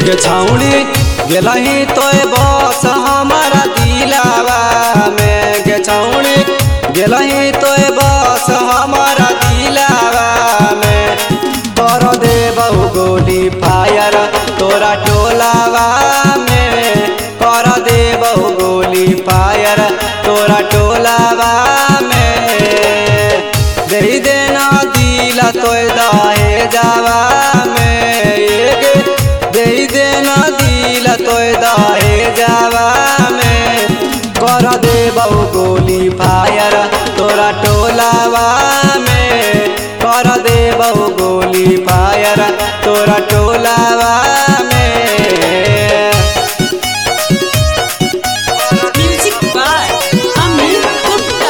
गे छौड़ी गेलही तोय बस हमारा दिलावा में गे छौड़ी गेलही तोय बस हमारा दिलावा में कर दे बहु गोली फायर तोरा टोलावा में कर दे बहु गोली फायर तोरा टोलावा में दे देना दिला तोय दाहे जावा दे देना दिल तोय दाहे जावा में कर दे बहु गोली फायर तोरा टोलावा में कर दे बहु गोली फायर तोरा टोलावा में। Music by Amit Gupta.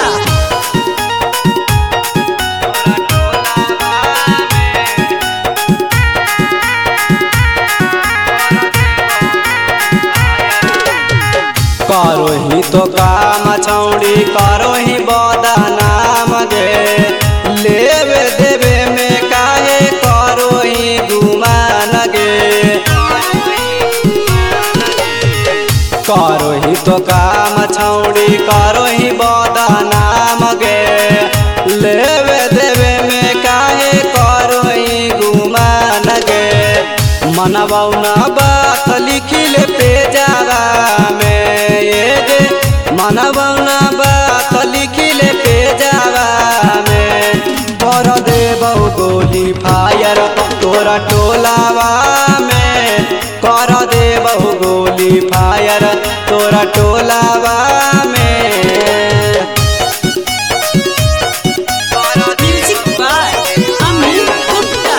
करो ही तो काम छौड़ी करो ही बदनाम गे लेवे देवे में काहे करो ही गुमान गे करो ही तो काम छौड़ी करो ही बदनाम गे लेवे देवे में काहे करो ही गुमान गे मनबौना बात लिखिले पे जावा मनबौना बात लिखिले पे जावा में कर दे बहु गोली फायर तोरा टोलावा में कर दे बहु गोली फायर तोरा टोलावा में। Music by Amit Gupta.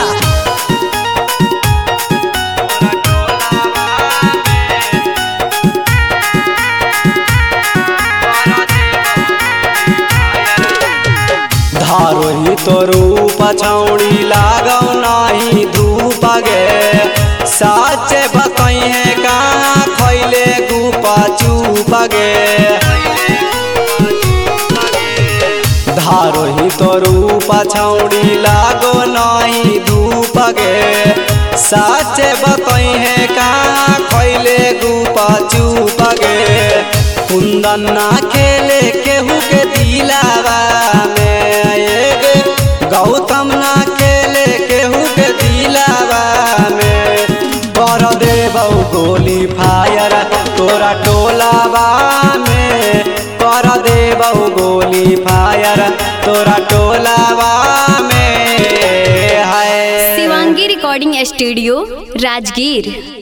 धारो ही तो रूप छौड़ी लागौ नाही धूप गे साचे बतई है कहाँ खैले गुपा चुप गे धारो ही तो रूप छौड़ी लागो नाही धूप गे साचे बतई है कहाँ खैले गुपा चुप गे कुंदन ना खेले केहू के दिलावा गौतम ना खेले केहू के दिलावा में कर दे बहु गोली फायर तोरा टोलावा में कर दे बहु गोली फायर तोरा टोलावा में। Shivangi recording studio Rajgir.